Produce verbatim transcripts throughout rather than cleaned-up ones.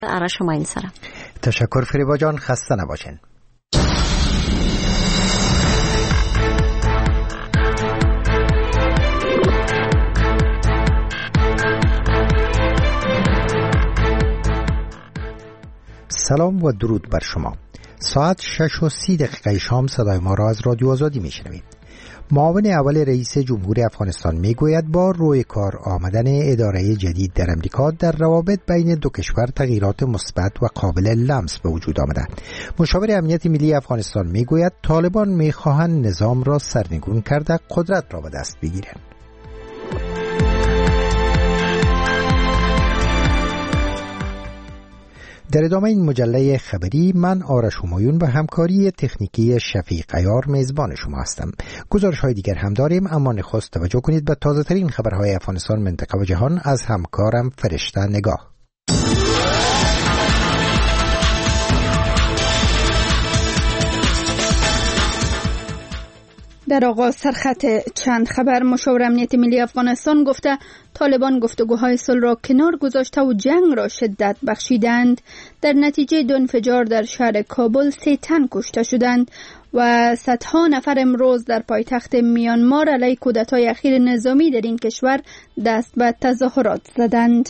اره شما این سرم. تشکر فریبا جان، خسته نباشین. سلام و درود بر شما. ساعت شش و سی دقیقه شام صدای ما را از رادیو آزادی میشنوید. معاون اول رئیس جمهور افغانستان میگوید با روی کار آمدن اداره جدید در امریکا در روابط بین دو کشور تغییرات مثبت و قابل لمس به وجود آمده. مشاور امنیت ملی افغانستان میگوید طالبان میخواهند نظام را سرنگون کرده قدرت را به دست بگیرند. در ادامه این مجله خبری من آرش همایون و همکاری تکنیکی شفیق عیار میزبان شما هستم. گزارش های دیگر هم داریم، اما نخست توجه کنید به تازه ترین خبرهای افغانستان، منطقه و جهان از همکارم فرشته نگاه. در آغاز سرخط چند خبر. مشاور امنیت ملی افغانستان گفته طالبان گفتگوهای صلح را کنار گذاشته و جنگ را شدت بخشیدند. در نتیجه دو انفجار در شهر کابل سه تن کشته شدند و صدها نفر امروز در پایتخت میانمار علیه کودتای اخیر نظامی در این کشور دست به تظاهرات زدند.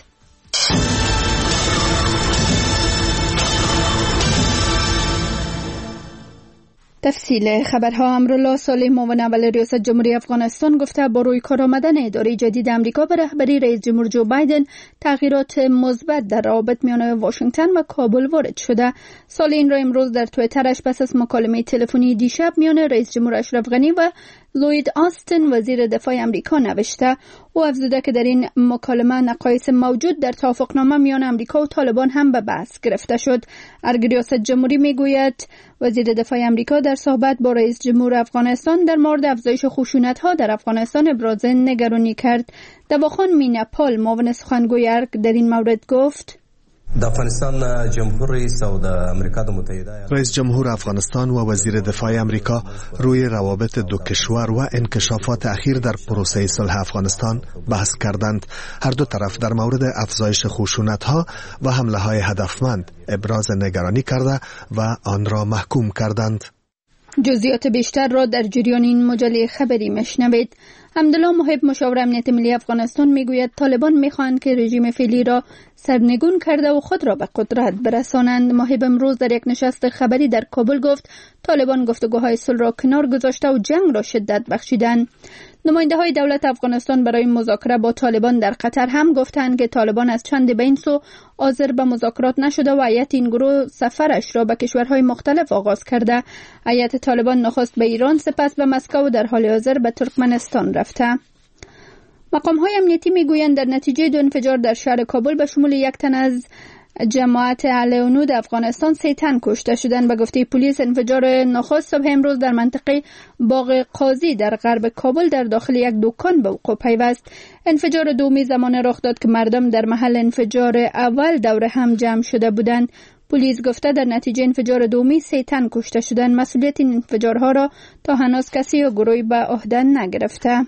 تفصیل خبرها. امرالله صالح معاون اول ریاست جمهوری افغانستان گفته با روی کار آمدن اداره جدید امریکا به رهبری رئیس جمهور جو بایدن تغییرات مثبت در روابط میان واشنگتن و کابل وارد شده. صالح این را امروز در توییترش پس از مکالمه تلفنی دیشب میان رئیس جمهور اشرف غنی و لوید آستن وزیر دفاع امریکا نوشته. او افزوده که در این مکالمه نقایص موجود در توافقنامه میان امریکا و طالبان هم به بحث گرفته شد. ارگ ریاست جمهوری میگوید وزیر دفاع امریکا در صحبت با رئیس جمهور افغانستان در مورد افزایش خشونت‌ها در افغانستان ابراز نگرانی کرد. دواخان میناپال معاون سخنگوی ارگ در این مورد گفت: د افغانستان جمهور رئیس او د امریکا د متحده رئیس جمهور افغانستان و وزیر دفاع امریکا روی روابط دو کشور و انکشافات اخیر در پروسه صلح افغانستان بحث کردند. هر دو طرف در مورد افزایش خشونت‌ها و حمله‌های هدفمند ابراز نگرانی کرده و آن را محکوم کردند. جزئیات بیشتر را در جریان این مجله خبری مشنوید. حمدالله محب مشاور امنیت ملی افغانستان میگوید طالبان میخواهند که رژیم فعلی را سرنگون کرده و خود را به قدرت برسانند. محب امروز در یک نشست خبری در کابل گفت طالبان گفتگوهای صلح را کنار گذاشته و جنگ را شدت بخشیدند. نماینده های دولت افغانستان برای مذاکره با طالبان در قطر هم گفتند که طالبان از چند به این سو حاضر به مذاکرات نشده و هیئت این گروه سفرش را به کشورهای مختلف آغاز کرده. هیئت طالبان نخست به ایران، سپس به مسکو و در حال حاضر به ترکمنستان رفته. مقام‌های امنیتی میگویند در نتیجه دو انفجار در شهر کابل به شمول یک تن از جماعت اهل عنود افغانستان سه تن کشته شدند. به گفته پلیس انفجار نخست صبح امروز در منطقه باغ قاضی در غرب کابل در داخل یک دکان به وقوع پیوست. انفجار دومی زمان رخ داد که مردم در محل انفجار اول دور هم جمع شده بودند. پلیس گفته در نتیجه انفجار دومی سه تن کشته شدند. مسئولیت این انفجارها را تا هنوز کسی یا گروهی به عهده نگرفته.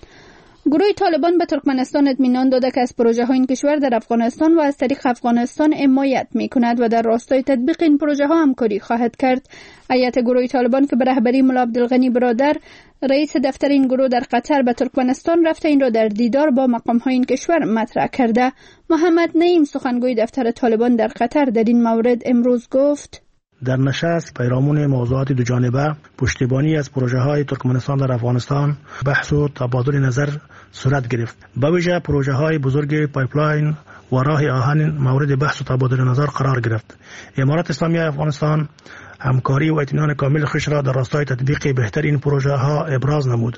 گروه طالبان به ترکمنستان اطمینان داده که از پروژه های این کشور در افغانستان و از طریق افغانستان حمایت می کند و در راستای تطبیق این پروژه ها همکاری خواهد کرد. هیئت گروه طالبان که به رهبری ملا عبدالغنی برادر رئیس دفتر این گروه در قطر به ترکمنستان رفته این را در دیدار با مقام های این کشور مطرح کرده. محمد نعیم سخنگوی دفتر طالبان در قطر در این مورد امروز گفت: در نشست پیرامون موضوعات دو جانبه پشتیبانی از پروژه های ترکمنستان در افغانستان بحث و تبادل نظر صورت گرفت. به ویژه پروژه های بزرگ پایپلاین و راه آهن مورد بحث و تبادل نظر قرار گرفت. امارات اسلامی افغانستان همکاری و اطمینان کامل خویش را در راستای تطبیق بهتر این پروژه ها ابراز نمود.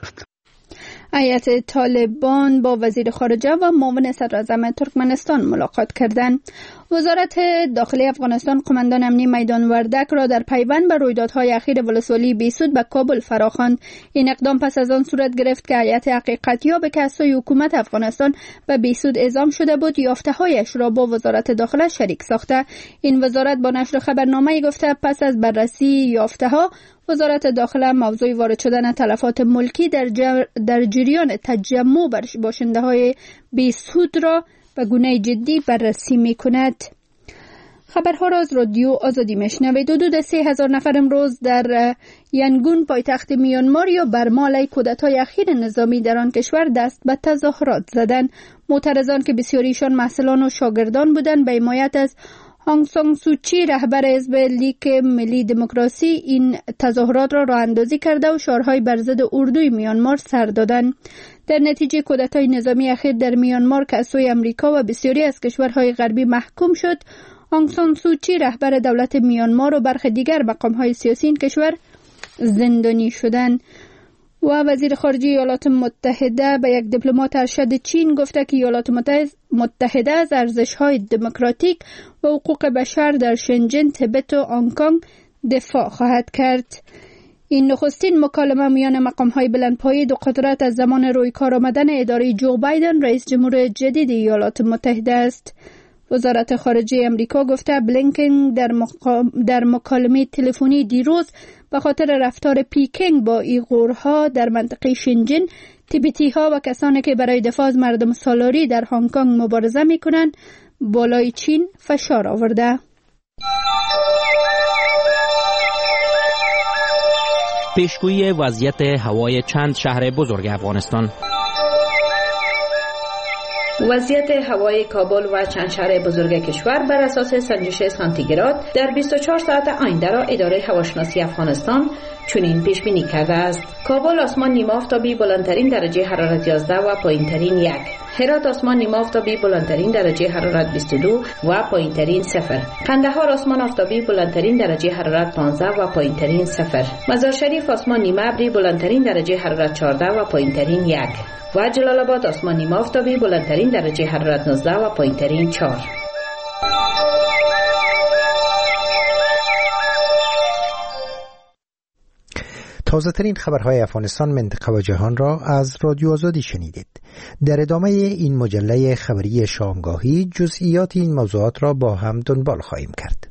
هیئت طالبان با وزیر خارجه و معاون صدراعظم ترکمنستان ملاقات کردند. وزارت داخلی افغانستان قماندان امنی میدان وردک را در پیوند به رویدادهای اخیر ولسوالی بیسود به کابل فراخواند. این اقدام پس از آن صورت گرفت که هیئت حقیقتیاب که از سوی حکومت افغانستان به بیسود اعزام شده بود یافته‌هایش را با وزارت داخله شریک ساخته. این وزارت با نشر خبرنامه‌ای گفته پس از بررسی یافته‌ها وزارت داخله موضوع وارد شدن تلفات ملکی در, جر... در جریان تجمع باشنده‌های بیسود را به گونه جدی بررسی می کند. خبرها را از رادیو آزادی میشنوید. حدود سه هزار نفر امروز در ینگون پایتخت میانمار یا برما علیه کودتای اخیر نظامی در آن کشور دست به تظاهرات زدند. معترضان که بسیاریشان محصلان و شاگردان بودند به حمایت از آنگ سان سوچی رهبر حزب لیگ ملی دموکراسی این تظاهرات را راه اندازی کرده و شعارهای بر ضد اردوی میانمار سر دادند. در نتیجه کودتای نظامی اخیر در میانمار که از سوی امریکا و بسیاری از کشورهای غربی محکوم شد، آنگ سان سوچی رهبر دولت میانمار و برخی دیگر مقامهای سیاسی این کشور زندانی شدند. و وزیر خارجه ایالات متحده به یک دیپلمات ارشد چین گفته که ایالات متحده از ارزش‌های دموکراتیک و حقوق بشر در شنجن، تبت و هنگ کنگ دفاع خواهد کرد. این نخستین مکالمه میان مقام‌های بلندپایه دو قدرت از زمان روی کار آمدن اداره جو بایدن رئیس جمهور جدید ایالات متحده است. وزارت خارجه امریکا گفته بلینکن در, مقام در مکالمه تلفنی دیروز به خاطر رفتار پیکینگ با ایغورها در منطقه شنجن، تیبتی ها و کسانی که برای دفاع از مردم سالاری در هنگ کنگ مبارزه می کنند بالای چین فشار آورده. پیشگویی وضعیت هوای چند شهر بزرگ افغانستان. وضعیت هوای کابل و چند شهر بزرگ کشور بر اساس سنجش سانتیگراد در بیست و چهار ساعت آینده را اداره هواشناسی افغانستان چنین پیش بینی کرده است. کابل آسمان نیمه آفتابی بلندترین درجه حرارت یازده و پایینترین یک. هرات آسمان نیمه آفتابی بلندترین درجه حرارت بیست و دو و پایینترین صفر. قندهار آسمان آفتابی بلندترین درجه حرارت پانزده و پایینترین صفر. مزار شریف آسمان نیمه ابری بلندترین درجه حرارت چهارده و پایینترین یک. و جلال آباد آسمان نیمه آفتابی بلندترین درجه حرارت نوزده و پایینترین چهار. تازه ترین خبرهای افغانستان، منطقه و جهان را از رادیو آزادی شنیدید. در ادامه این مجله خبری شامگاهی جزئیات این موضوعات را با هم دنبال خواهیم کرد.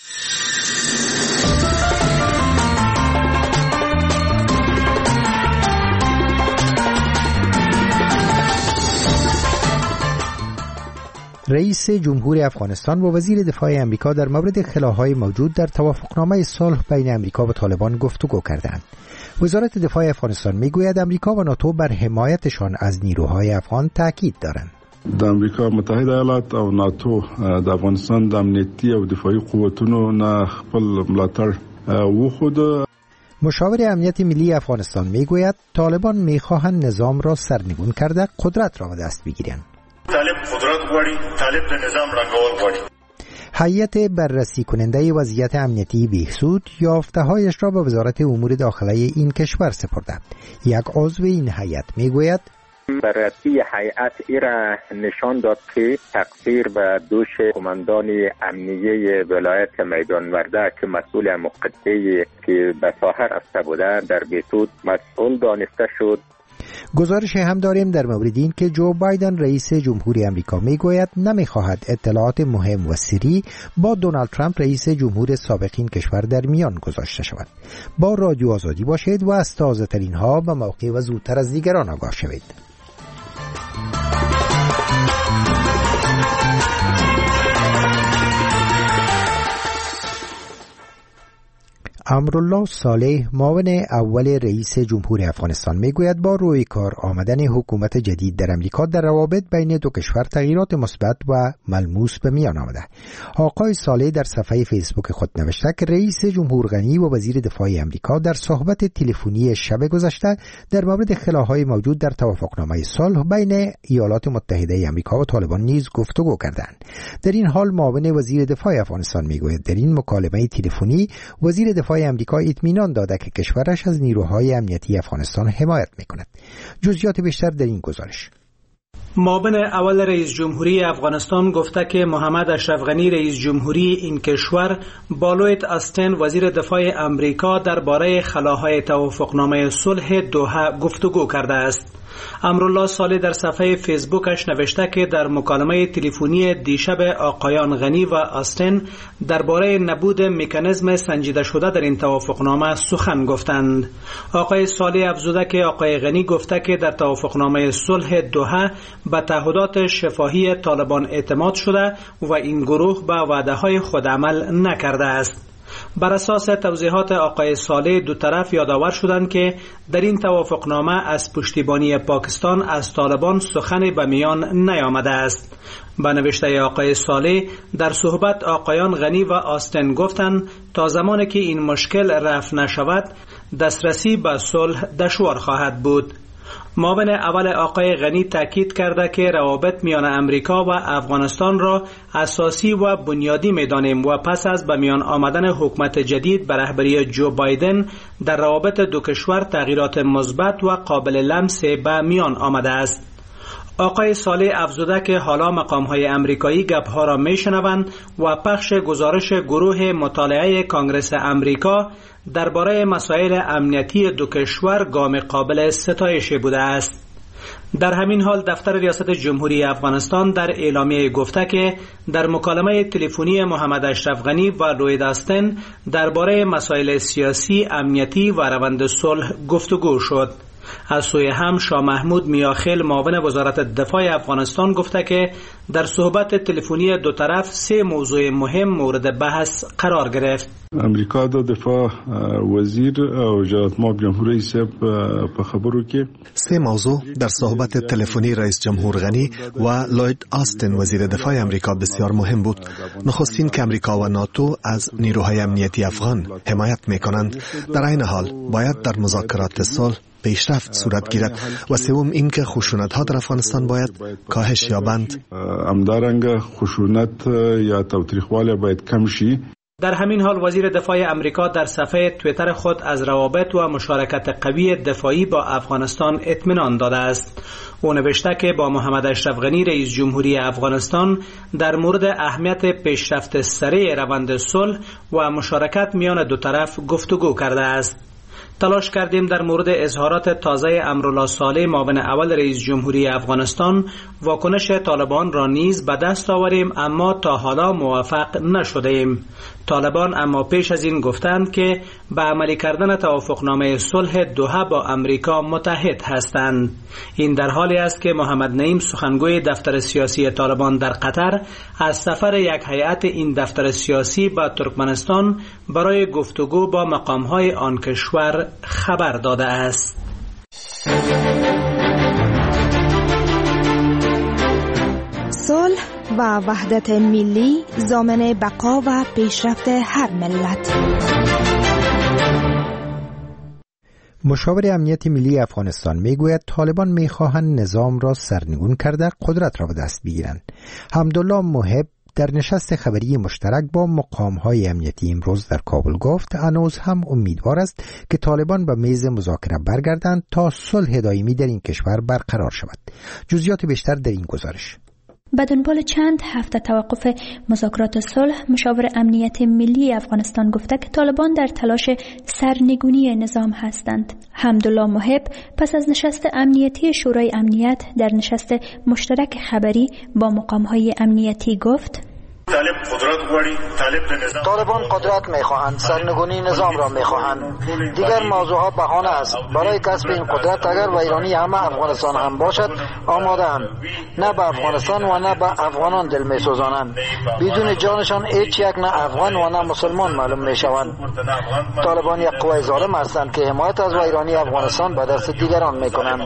رئیس جمهور افغانستان و وزیر دفاع امریکا در مورد خلاهای موجود در توافقنامه صلح بین امریکا و طالبان گفتگو کردند. وزارت دفاع افغانستان میگوید امریکا و ناتو بر حمایتشان از نیروهای افغان تاکید دارند. د امریکا متحده ایالات او ناتو د افغانستان د امنیتي او دفاعي قوتونو نه خپل ملاتړ وښود. مشاور امنیت ملی افغانستان میگوید طالبان میخواهند نظام را سرنگون کرده قدرت را به دست بگیرند. طالب قدرت غواړي، طالب د نظام رنګول غواړي. هیئت بررسی کننده وضعیت امنیتی بهسود یافته‌هایش را به وزارت امور داخله این کشور سپرده. یک عضو این هیئت میگوید بررسی هیئت ایرا نشان داد که تقصیر به دوش قماندان امنیه ولایت میدان ورده که مسئول مقطعی که به ساحه رفته بوده در بهسود مسئول دانسته شد. گزارش هم داریم در مورد این که جو بایدن رئیس جمهوری امریکا میگوید نمیخواهد اطلاعات مهم و سری با دونالد ترامپ رئیس جمهور سابق این کشور در میان گذاشته شود. با رادیو آزادی باشید و از تازه ترین ها به موقع و زودتر از دیگران آگاه شوید. امرالله صالح معاون اول رئیس جمهور افغانستان میگوید با روی کار آمدن حکومت جدید در امریکا در روابط بین دو کشور تغییرات مثبت و ملموس به میان آمده. آقای صالح در صفحه فیسبوک خود نوشته که رئیس جمهور غنی و وزیر دفاع امریکا در صحبت تلفنی شب گذشته در مورد خلاهای موجود در توافقنامه صلح بین ایالات متحده امریکا و طالبان نیز گفتگو کردند. در این حال معاون وزیر دفاع افغانستان میگوید در این مکالمه تلفنی وزیر دفاع امریکا اطمینان داده که کشورش از نیروهای امنیتی افغانستان حمایت میکند. جزئیات بیشتر در این گزارش. معاون اول رئیس جمهوری افغانستان گفته که محمد اشرف غنی رئیس جمهوری این کشور با لوید استن وزیر دفاع امریکا درباره خلاهای توافقنامه صلح دوحه گفتگو کرده است. امرالله صالح در صفحه فیسبوکش نوشته که در مکالمه تلفنی دیشب آقایان غنی و آستن درباره نبود مکانیزم سنجیده شده در این توافقنامه سخن گفتند. آقای صالح افزوده که آقای غنی گفته که در توافقنامه صلح دوحه به تعهدات شفاهی طالبان اعتماد شده و این گروه به وعده‌های خود عمل نکرده است. بر اساس توضیحات آقای صالح دو طرف یادآور شدند که در این توافقنامه از پشتیبانی پاکستان از طالبان سخنی به میان نیامده است. به نوشته آقای صالح در صحبت آقایان غنی و آستن گفتند تا زمانی که این مشکل رفع نشود دسترسی به صلح دشوار خواهد بود. معاون اول آقای غنی تاکید کرده که روابط میان امریکا و افغانستان را اساسی و بنیادی می‌دانیم و پس از به میان آمدن حکومت جدید به رهبری جو بایدن در روابط دو کشور تغییرات مثبت و قابل لمس به میان آمده است. آقای صالح افزوده که حالا مقام‌های امریکایی گپ‌ها را می‌شنوند و پخش گزارش گروه مطالعه کانگرس امریکا درباره مسائل امنیتی دو کشور گام قابل ستایش بوده است. در همین حال دفتر ریاست جمهوری افغانستان در اعلامیه گفته که در مکالمه تلفنی محمد اشرف غنی و لوید آستن درباره مسائل سیاسی، امنیتی و روند صلح گفتگو شد. از سوی هم شاه محمود میاخیل معاون وزارت دفاع افغانستان گفته که در صحبت تلفنی دو طرف سه موضوع مهم مورد بحث قرار گرفت. امریکا د دفاع وزیر او جناب ماب جمهوری صاحب په خبرو کې سه موضوع در صحبت تلفنی رئیس جمهور غنی و لوید آستن وزیر دفاع امریکا بسیار مهم بود. نخستین که امریکا و ناتو از نیروهای امنیتی افغان حمایت میکنند. در این حال باید در مذاکرات صلح پیشرفت صورت گیرد و سوم اینکه خشونت‌ها در افغانستان باید کاهش یابند. همدارنگه خشونت یا تاوتریخوالی باید کم شي. در همین حال وزیر دفاع امریکا در صفحه توییتر خود از روابط و مشارکت قوی دفاعی با افغانستان اطمینان داده است. او نوشته که با محمد اشرف غنی رئیس جمهوری افغانستان در مورد اهمیت پیشرفت سریع روند صلح و مشارکت میان دو طرف گفتگو کرده است. تلاش کردیم در مورد اظهارات تازه امرالله صالح معاون اول رئیس جمهوری افغانستان واکنش طالبان را نیز به دست آوریم، اما تا حالا موفق نشدیم. طالبان اما پیش از این گفتند که به عملی کردن توافقنامه صلح دوحه با امریکا متحد هستند. این در حالی است که محمد نعیم سخنگوی دفتر سیاسی طالبان در قطر از سفر یک هیئت این دفتر سیاسی به ترکمنستان برای گفتگو با مقام‌های آن کشور خبر داده است. صلح و وحدت ملی ضامن بقا و پیشرفت هر ملت. مشاور امنیت ملی افغانستان میگوید طالبان میخواهند نظام را سرنگون کرده قدرت را به دست بگیرند. حمدالله محب در نشست خبری مشترک با مقام‌های امنیتی امروز در کابل گفت هنوز هم امیدوار است که طالبان به میز مذاکره برگردند تا صلح دائمی در این کشور برقرار شود. جزئیات بیشتر در این گزارش. به دنبال چند هفته توقف مذاکرات صلح، مشاور امنیت ملی افغانستان گفته که طالبان در تلاش سرنگونی نظام هستند. حمدالله محب پس از نشست امنیتی شورای امنیت در نشست مشترک خبری با مقام‌های امنیتی گفت: طالبان قدرت میخواهند، سرنگونی نظام را میخواهند. دیگر موضوعات بهانه است. برای کسب این قدرت اگر و ایرانی همه افغانستان هم باشد آماده اند. نه به افغانستان و نه به افغانان دل میسوزانند. بدون جانشان هیچ یک نه افغان و نه مسلمان معلوم میشوند. طالبان یک قوه ظالم هستند که حمایت از و ایرانی افغانستان به دست دیگران میکنند.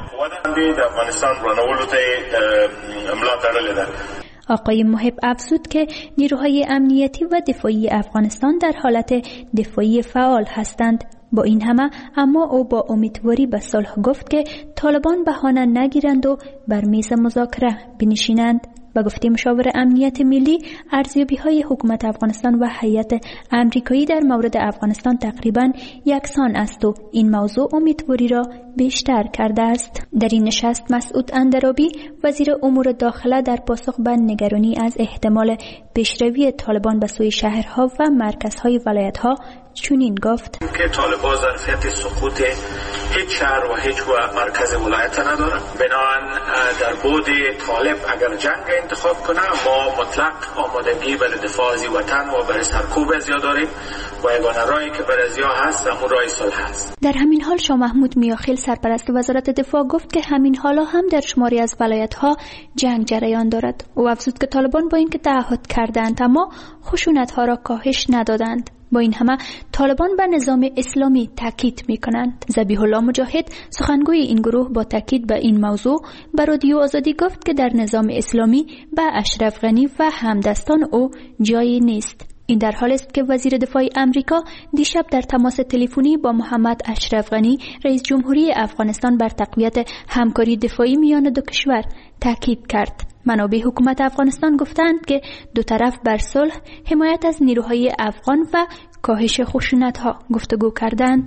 آقای محب افزود که نیروهای امنیتی و دفاعی افغانستان در حالت دفاعی فعال هستند. با این همه اما او با امیدواری به صلح گفت که طالبان بهانه نگیرند و بر میز مذاکره بنشینند. و گفته مشاور امنیت ملی ارزیابی‌های حکومت افغانستان و هیئت امریکایی در مورد افغانستان تقریباً یکسان است و این موضوع امیدواری را بیشتر کرده است. در این نشست مسعود اندرابی وزیر امور داخله در پاسخ به نگرانی از احتمال پیشروی طالبان به سوی شهرها و مرکزهای ولایت‌ها چنین گفت: که طالبان ظرفیت سقوط هیچ شهر و هیچ مرکز ولایت ندارن. بنابراین در بود طالب اگر جنگ انتخاب کنه، ما مطلق آمادگی برای دفاع از وطن و برای سرکوب ازیا داریم و یگانه راهی که برای ازیا هست همون راه صلح است. در همین حال شاه محمود میاخیل سرپرست وزارت دفاع گفت که همین حالا هم در شماری از ولایت‌ها جنگ جریان دارد. او افزود که طالبان با اینکه تعهد کردند اما خشونت‌ها را کاهش ندادند. با این همه طالبان بر نظام اسلامی تاکید می‌کنند. ذبیح الله مجاهد سخنگوی این گروه با تاکید به این موضوع بر رادیو آزادی گفت که در نظام اسلامی به اشرف غنی و همدستان او جایی نیست. این در حالی است که وزیر دفاع امریکا دیشب در تماس تلفنی با محمد اشرف غنی رئیس جمهوری افغانستان بر تقویت همکاری دفاعی میان دو کشور تاکید کرد. منابع حکومت افغانستان گفتند که دو طرف بر صلح، حمایت از نیروهای افغان و کاهش خشونت‌ها گفتگو کردند.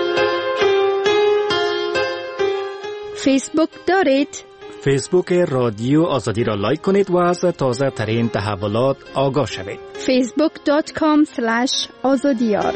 فیسبوک دارید؟ فیسبوک رادیو آزادی را لایک کنید و از تازه ترین تحولات آگاه شوید. فیسبوک دات کام اسلش آزادیار.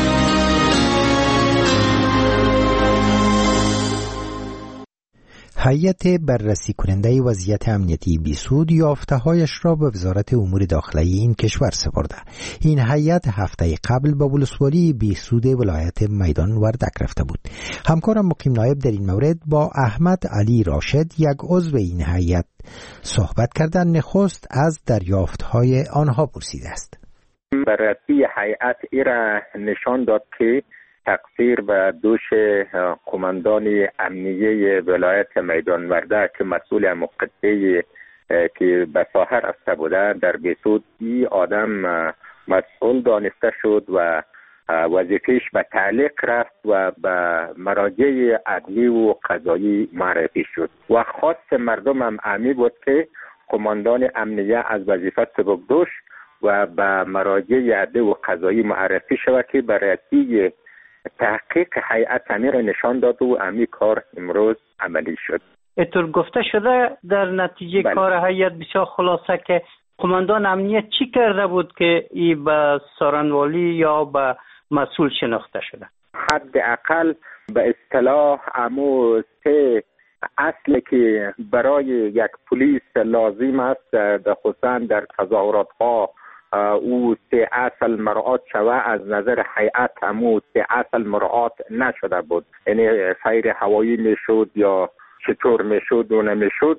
هیئت بررسی کننده وضعیت امنیتی بیسود یافته‌هایش را به وزارت امور داخلی این کشور سپرده. این هیئت هفته قبل به ولسوالی بیسود ولایت میدان وردک رفته بود. همکارم مقیم نایب در این مورد با احمد علی راشد، یک عضو این هیئت، صحبت کردن. نخست از دریافت‌های آنها پرسیده است. بررسی هیئت ایرا نشان داد که تقصیر به دوش قماندان امنیه ولایت میدان وردک که مسئول مقطعی که به ساحر رفته بوده در بیسود، این آدم مسئول دانسته شد و وظیفهش به تعلیق رفت و به مراجع عدلی و قضایی معرفی شد و خواست مردم هم امی بود که قماندان امنیه از وظیفه سبکدوش و به مراجع عدلی و قضایی معرفی شود که بررسی تحقیق هیئت امیر نشان داد و امی کار امروز عملی شد. اینطور گفته شده در نتیجه بله. کار هیئت بسیار خلاصه که قماندان امنیت چی کرده بود که ای به سارنوالی یا به مسئول شناخته شده؟ حداقل به اصطلاح امو سه اصل که برای یک پلیس لازم است خصوصا در تظاهرات ها او سه اصل مراعات شوه، از نظر هیئت همو سه اصل مراعات نشده بود. یعنی فیر هوایی میشد یا چطور میشد و نمیشد،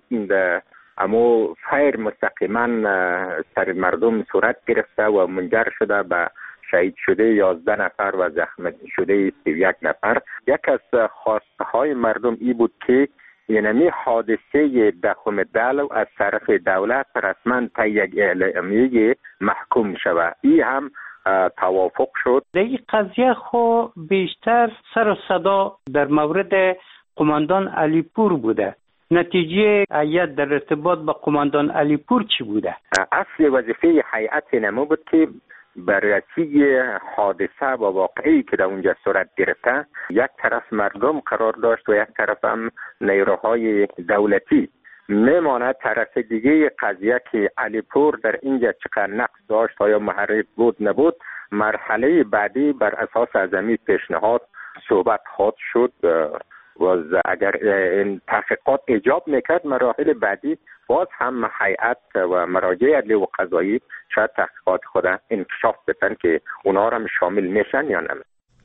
اما فیر مستقیما سر مردم صورت گرفته و منجر شده به شهید شده یازده نفر و زخمی شده سی و یک نفر. یک از خواسته های مردم ای بود که یعنی حادثه دخم دلو از طرف دولت رسما تا یک اعلامیه محکوم شود. این هم توافق شد. در این قضیه خو بیشتر سر و صدا در مورد قماندان علیپور بوده. نتیجه هیئت در ارتباط با قماندان علیپور چی بوده؟ اصل وظیفه هیئت نمو بود که بررسی حادثه و واقعی که در اونجا صورت گرفته، یک طرف مردم قرار داشت و یک طرف هم نیروهای دولتی. میماند طرف دیگه قضیه که علیپور در اینجا چقدر نقص داشت، آیا محرک بود نبود، مرحله بعدی بر اساس ازمی پیشنهاد صحبت خواهد شد و اگر این تحقیقات ایجاب میکرد مراحل بعدی باز هم هیئت و مراجع عدلی و قضایی شاید تحقیقات خود انکشاف بدن که اونا را شامل میشن یا نه.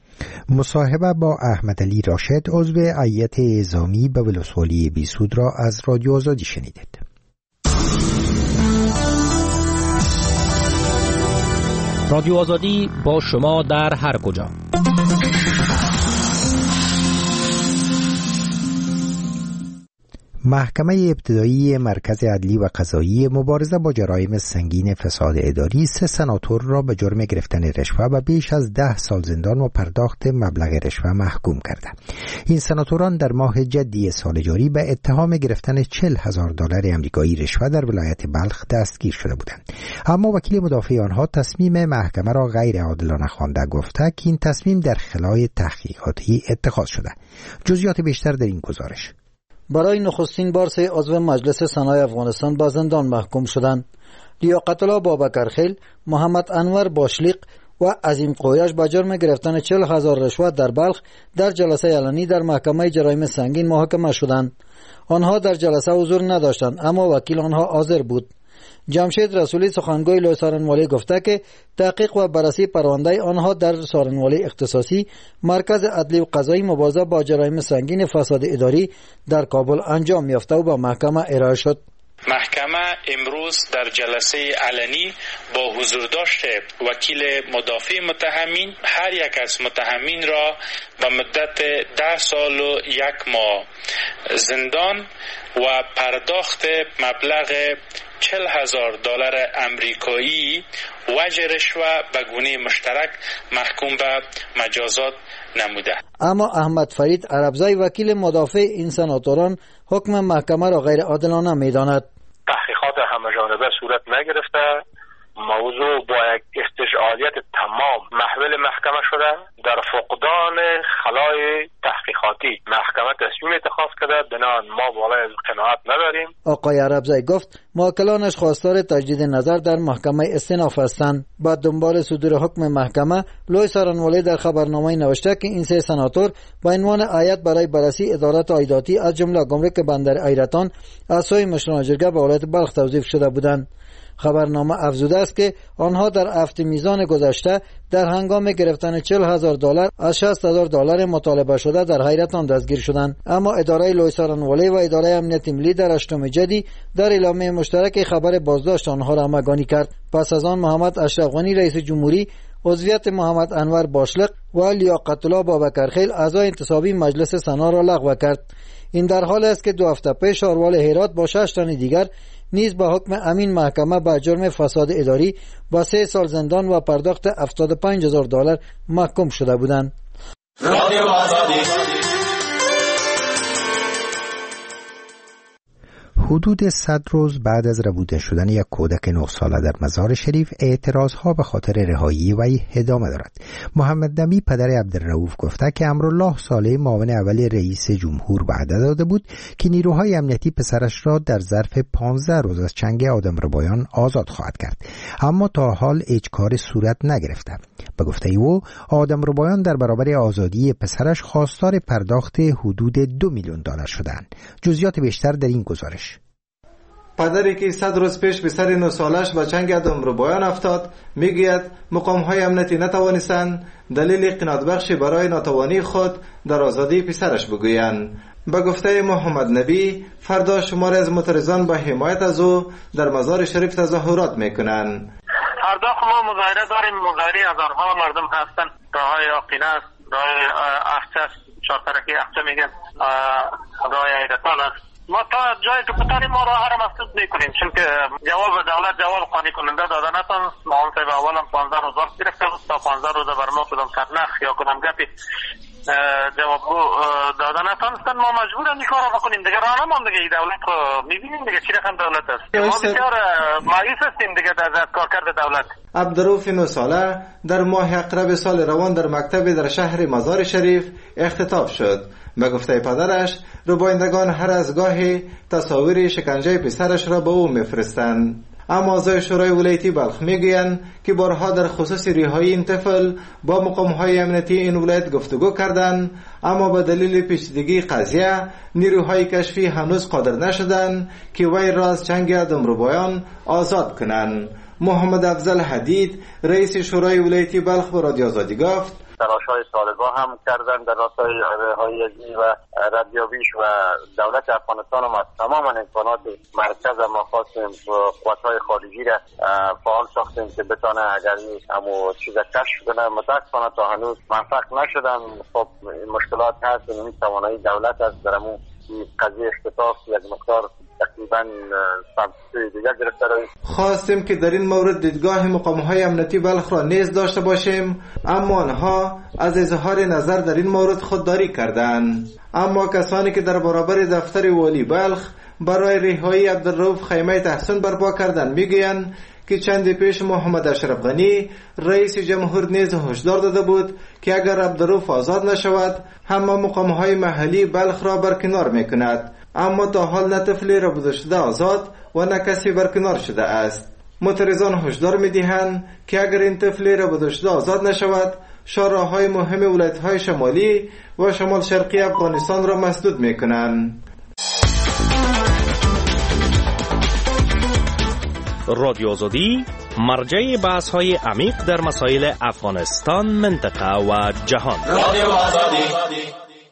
مصاحبه با احمد علی راشد، عضو هیئت اعزامی به ولسوالی بیسود را از رادیو آزادی شنیدید. رادیو آزادی با شما در هر کجا. محکمه ابتدایی مرکز عدلی و قضایی مبارزه با جرایم سنگین فساد اداری سه سناتور را به جرم گرفتن رشوه و بیش از ده سال زندان و پرداخت مبلغ رشوه محکوم کرده. این سناتوران در ماه جدی سال جاری به اتهام گرفتن چهل هزار دلار آمریکایی رشوه در ولایت بلخ دستگیر شده بودند. اما وکیل مدافع آنها تصمیم محکمه را غیر عادلانه خوانده، گفته که این تصمیم در خلای تحقیقاتی اتخاذ شده. جزئیات بیشتر در این گزارش. برای نخستین بار سه عضو مجلس سنای افغانستان به زندان محکوم شدند. لیاقت الله بابکرخیل، محمد انور باشلیق، و عظیم قویش با جرم گرفتن چهل هزار رشوت در بلخ در جلسه علنی در محکمه جرایم سنگین محاکمه شدند. آنها در جلسه حضور نداشتند اما وکیل آنها حاضر بود. جمشید رسولی سخنگوی لوی سارنوالی گفته که تحقیق و بررسی پرونده آنها در سارنوالی اختصاصی مرکز عدلی و قضایی مبارزه با جرایم سنگین فساد اداری در کابل انجام یافته و به محکمه ارائه شد. محکمه امروز در جلسه علنی با حضور داشت وکیل مدافع متهمین هر یک از متهمین را به مدت ده سال و یک ماه زندان و پرداخت مبلغ چهل هزار دلار امریکایی وجه رشوه به گونه مشترک محکوم به مجازات نموده. اما احمد فرید عربزی وکیل مدافع این سناتوران حکم محکمه را غیر عادلانه می‌داند. تحقیقات همه جانبه صورت نگرفته، موضوع با یک استشعالیت تمام محول محکمه شده. در فقدان خلای تحقیقاتی محکمه تصمیم اتخاذ کرده، بنابراین ما بالای قناعت نداریم. آقای عربزی گفت موکلانش خواستار تجدید نظر در محکمه استئناف هستند. بعد دنبال صدور حکم محکمه لوی سارنوالی در خبرنامه نوشته که این سه سناتور با عنوان هیئت برای بررسی ادارات عایداتی از جمله گمرک بندر ایرتان از سوی مشران جرگه به ولایت بلخ توظیف شده بودند. خبرنامه افزوده است که آنها در هفته میزان گذشته در هنگام گرفتن چهل هزار دلار از شصت هزار دلار مطالبه شده در حیرتان دستگیر شدند. اما اداره لوی سارنوالی و اداره امنیت ملی در هشتم جدی در اعلامیه مشترک خبر بازداشت آنها را همگانی کرد. پس از آن محمد اشرف غنی رئیس جمهوری عضویت محمد انور باشلق و لیاقت الله بابکرخیل اعضای انتصابی مجلس سنا را لغو کرد. این در حال است که دو هفته پیش آروال هرات با شش تن دیگر نیز با حکم امین محکمه با جرم فساد اداری با سه سال زندان و پرداخت هفتاد و پنج هزار دلار محکوم شده بودند. حدود صد روز بعد از ربوده شدن یک کودک نه ساله در مزار شریف، اعتراضها به خاطر رهایی وی ادامه دارد. محمد نبی پدر عبدالرؤوف گفته که امرالله صالح معاون اول رئیس جمهور وعده داده بود که نیروهای امنیتی پسرش را در ظرف پانزده روز از چنگ آدمربایان آزاد خواهد کرد، اما تا حال هیچ کار صورت نگرفته. به گفته او آدمربایان در برابر آزادی پسرش خواستار پرداخت حدود دو میلیون دلار شدند. جزئیات بیشتر در این گزارش. پدری که صد روز پیش به سر نه سالش به چنگ آدمربایان افتاد میگوید مقام‌های امنیتی نتوانستند دلیل قناعت بخشی برای ناتوانی خود در آزادی پسرش بگویند. به گفته محمد نبی فردا شماری از معترضان با حمایت از او در مزار شریف تظاهرات میکنند. فردا ما مظاهره داریم. مظاهره هزارها مردم هستند. راه یاقینه است، راه اخچه، چهار طرفی اخچه میگن، راه ایرتان است. ما تا جای که بتانیم ما راه را مسدود میکنیم، چون که جواب دولت جواب قانع کننده داده نتون. ما هم سیب اولم پانزده روز وقت گرفته بود تا پانزده روز بر ما کدام سرنخ یا کدام گپی جوابگو داده نتونستن. ما مجبوریم این کار را بکنیم دیگه. راه نمان دیگه. این دولت رو میبینیم دیگه چی رقم دولت است. ما بسیار مایوس هستیم دیگه از کارکرد دولت. عبدالرؤوف نه ساله در ماه اقرب سال روان در مکتب در شهر مزار شریف اختطاف شد. به گفته پدرش ربایندگان هر از گاهی تصاویر شکنجه پسرش را به او میفرستند. اما اعضای شورای ولایتی بلخ میگویند که بارها در خصوص رهایی این طفل با مقام‌های امنیتی این ولایت گفتگو کردند، اما به دلیل پیچیدگی قضیه نیروهای کشفی هنوز قادر نشدند که وی را از چنگ آدمربایان آزاد کنند. محمد افضل حدید رئیس شورای ولایتی بلخ به رادیو آزادی گفت تلاش‌های سالگاه هم کردن در راستای رهایی و ردیابیش و دولت افغانستان هم از تمام امکانات مرکز ما خواستیم قوت‌های خارجی را فعال ساختیم که بتانه اگر همو چیز کشف کنه. متاسفانه تا هنوز موفق نشدن. خب مشکلات هست، این توانایی دولت است در همون قضیه اختطاف یک مقدار تقریبا سمت دیگر گرفته روی. خواستیم که در این مورد دیدگاه مقام‌های امنیتی بلخ را نیز داشته باشیم، اما آنها از اظهار نظر در این مورد خودداری کردند. اما کسانی که در برابر دفتر والی بلخ برای رهایی عبدالرؤوف خیمه تحسین برپا کردند میگویند که چند پیش محمد اشرف غنی رئیس جمهور نیز هشدار داده بود که اگر عبدالرؤوف آزاد نشود همه مقام‌های محلی بلخ را برکنار میکند، اما تا حال نه طفلی ربوده شده آزاد و نه کسی برکنار شده است. معترضان هشدار می‌دهند که اگر این طفل را به دشته آزاد نشود، شاهراه‌های مهم ولایت‌های شمالی و شمال شرقی افغانستان را مسدود می‌کنند. رادیو آزادی مرجع بحث‌های عمیق در مسائل افغانستان، منطقه و جهان. رادیو آزادی.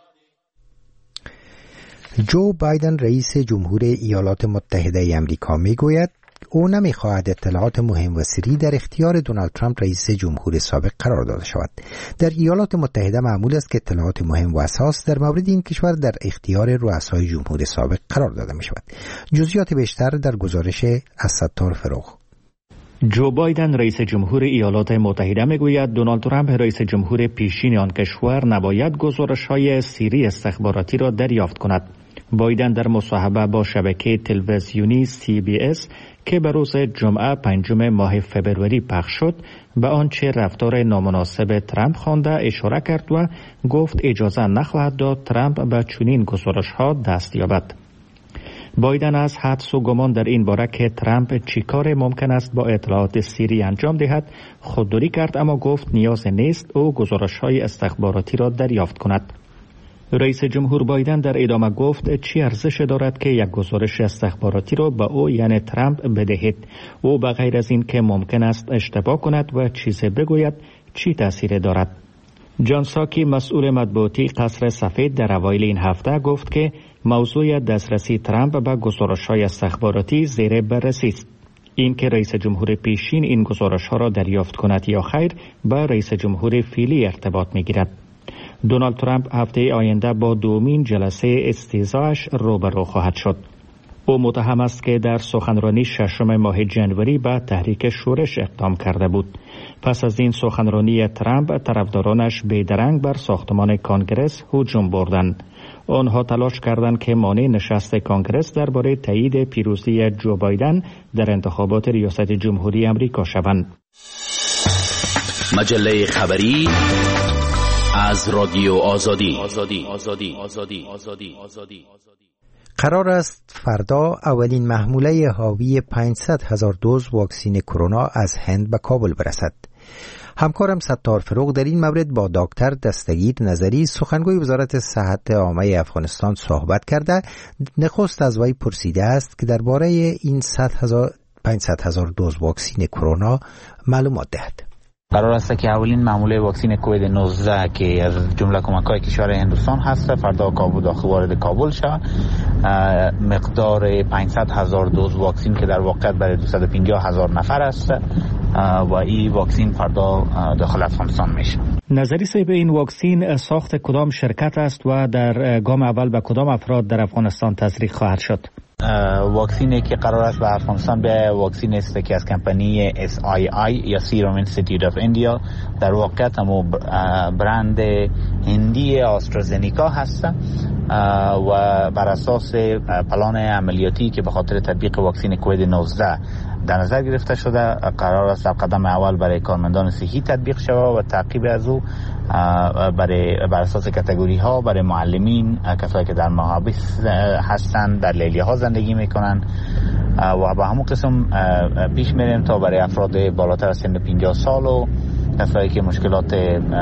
جو بایدن رئیس جمهور ایالات متحده آمریکا میگوید او نمیخواهد اطلاعات مهم و سری در اختیار دونالد ترامپ رئیس جمهور سابق قرار داده شود. در ایالات متحده معمول است که اطلاعات مهم و اساس در مورد این کشور در اختیار رؤسای جمهور سابق قرار داده می شود. جزئیات بیشتر در گزارش از ستار فروغ. جو بایدن رئیس جمهور ایالات متحده میگوید دونالد ترامپ رئیس جمهور پیشین آن کشور نباید گزارش‌های سری استخباراتی را دریافت کند. بایدن در مصاحبه با شبکه تلویزیونی سی بی اس که به روز جمعه پنجم ماه فبروری پخش شد به آنچه رفتار نامناسب ترامپ خوانده اشاره کرد و گفت اجازه نخواهد داد ترامپ به چنین گزارش‌ها دست یابد. بایدن از حدس و گمان در این باره که ترامپ چی کار ممکن است با اطلاعات سری انجام دهد خودداری کرد، اما گفت نیاز نیست او گزارش‌های استخباراتی را دریافت کند. رئیس جمهور بایدن در ادامه گفت چی ارزش دارد که یک گزارش استخباراتی را به او یعنی ترامپ بدهید؟ او به غیر از این که ممکن است اشتباه کند و چیزی بگوید چی تأثیر دارد؟ جان ساکی مسئول مطبوعاتی قصر سفید در اوایل این هفته گفت که موضوع دسترسی ترامپ به گزارش‌های استخباراتی زیر بررسی است. این که رئیس جمهور پیشین این گزارش‌ها را دریافت کند یا خیر به رئیس جمهور فعلی ارتباط می‌گیرد. دونالد ترامپ هفته آینده با دومین جلسه استیضاحش روبرو خواهد شد. او متهم است که در سخنرانی ششم ماه جنوری به تحریک شورش اقدام کرده بود. پس از این سخنرانی ترامپ طرفدارانش بیدرنگ بر ساختمان کانگرس هجوم بردند. آنها تلاش کردند که مانع نشست کانگرس درباره تایید پیروزی جو بایدن در انتخابات ریاست جمهوری آمریکا شوند. مجله خبری از رادیو آزادی. آزادی. آزادی. آزادی. آزادی. آزادی. قرار است فردا اولین محموله حاوی پانصد هزار دوز واکسین کرونا از هند به کابل برسد. همکارم ستار فروغ در این مورد با دکتر دستگیر نظری سخنگوی وزارت صحت عامه افغانستان صحبت کرده. نخست از وی پرسیده است که درباره این پانصد هزار دوز واکسین کرونا معلومات دهد. قرار است که اولین معموله واکسن کووید نوزده که از جمله کمک‌های کشور هندوستان هست فردا کابل داخل وارد کابل شود. مقدار پانصد هزار دوز واکسن که در واقع برای دویست و پنجاه هزار نفر است و این واکسن فردا داخل افغانستان میشه. نظری صاحب این واکسن ساخت کدام شرکت است و در گام اول به کدام افراد در افغانستان تزریق خواهد شد؟ واکسینی که قرار است به افغانستان به واکسین است که از کمپانی اس آی آی یا سیروم اینستیتوت آف اندیا در واقع همو برند هندی آسترازنیکا هست و بر اساس پلان عملیاتی که به خاطر تطبیق واکسن کووید نوزده در نظر گرفته شده قرار است در قدم اول برای کارمندان صحی تطبیق شود و تعقیب از او برای بر اساس کاتگوری ها برای معلمین، کسایی که در محابس هستند، در لیلیه ها زندگی میکنن و به همون قسم پیش میریم تا برای افراد بالاتر از سن پنجاه سال و کسایی که مشکلات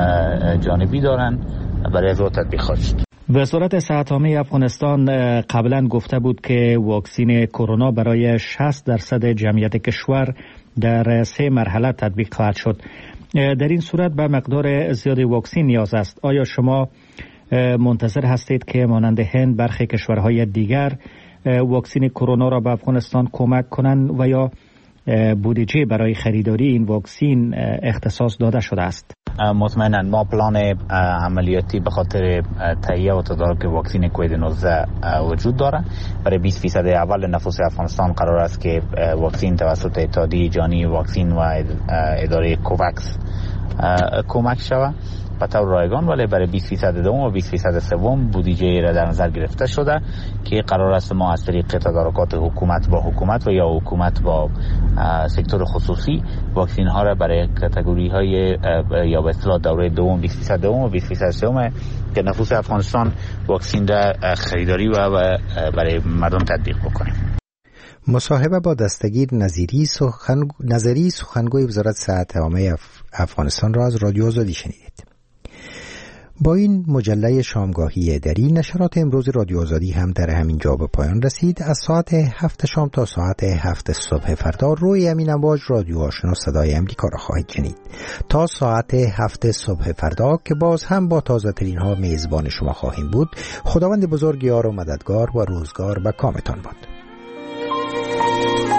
جانبی دارن برای از او تطبیق خواهد شد. وزارت صحت عامه افغانستان قبلا گفته بود که واکسن کرونا برای شصت درصد جمعیت کشور در سه مرحله تطبیق خواهد شد. در این صورت به مقدار زیاد واکسن نیاز است. آیا شما منتظر هستید که مانند هند برخی کشورهای دیگر واکسن کرونا را به افغانستان کمک کنند و یا بودجه برای خریداری این واکسن اختصاص داده شده است؟ مطمئنا ما پلان عملیاتی به خاطر تهیه و تدارک واکسن کووید نوزده وجود داره. برای بیست فیصد اول نفوس افغانستان قرار است که واکسن توسط اتحادیه جهانی واکسن و اداره کوواکس کمک شود به طور رایگان، ولی برای بیست فیصد دوم و بیست فیصد سوم بودجه را در نظر گرفته شده که قرار است ما از طریق تدارکات حکومت با حکومت و یا حکومت با سکتور خصوصی واکسن ها را برای کاتگوری های یا به اصطلاح دوره دوم بیست فیصد دوم و بیست فیصد سوم که نفوس افغانستان واکسن را خریداری و برای مردم تطبیق بکنیم. مصاحبه با دستگیر نظری سخن... نظری سخنگوی وزارت صحت عامه اف... افغانستان را از رادیو آزادی شنیدید. با این مجله شامگاهی دری نشرات امروز رادیو آزادی هم در همین جا به پایان رسید. از ساعت هفت شام تا ساعت هفت صبح فردا روی امین امواج رادیو آشنا صدای امریکا را خواهید شنید تا ساعت هفت صبح فردا که باز هم با تازه ترین ها میزبان شما خواهیم بود. خداوند بزرگ یار و مددگار و روزگار و کامتان باد.